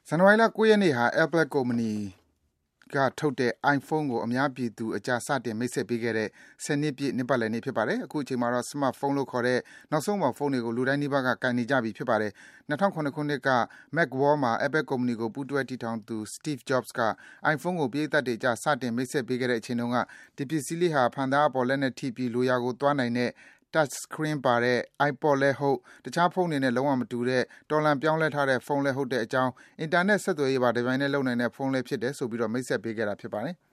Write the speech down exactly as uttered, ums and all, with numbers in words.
ဇန်နဝါရီလ ၉ ရက်နေ့ဟာ Apple ကုမ္ပဏီကထုတ်တဲ့ iPhone ကို အများပြည်သူအကြား စတင်မိတ်ဆက်ပေးခဲ့တဲ့ ဆယ် နှစ်ပြည့် နှစ်ပတ်လည်နေ့ ဖြစ်ပါတယ်။ အခုချိန်မှာတော့ Smartphone လို့ခေါ်တဲ့ နောက်ဆုံးခေတ်ဖုန်းတွေကို လူတိုင်းနီးပါးက ကိုင်နေကြပြီ ဖြစ်ပါတယ်။ ၂၀၀၇ ခုနှစ်က Macworld မှာ Apple ကုမ္ပဏီကို ပူးတွဲတည်ထောင်သူ Steve Jobs က iPhone ကို ပရိတ်သတ်တွေအကြား စတင် မိတ်ဆက်ပေးခဲ့တဲ့အချိန်တုန်းက ဒီပစ္စည်းလေးဟာ ဖန်သားအပေါ် လက်နဲ့ထိပြီး လိုရာကို သွားနိုင်တဲ့ Touch Screen ပါတဲ့ iPod လည်းဟုတ်၊ တခြားဖုန်းတွေနဲ့ လုံးဝမတူတဲ့ တော်လှန်ပြောင်းလဲထားတဲ့ ဖုန်းလည်း ဟုတ်တဲ့အကြောင်း၊ အင်တာနက် ဆက်သွယ်ရေးပါ တပြိုင်နက်တည်း လုပ်နိုင်တဲ့ဖုန်းလည်း ဖြစ်တယ်ဆိုပြီး မိတ်ဆက်ပေးခဲ့တာ ဖြစ်ပါတယ်။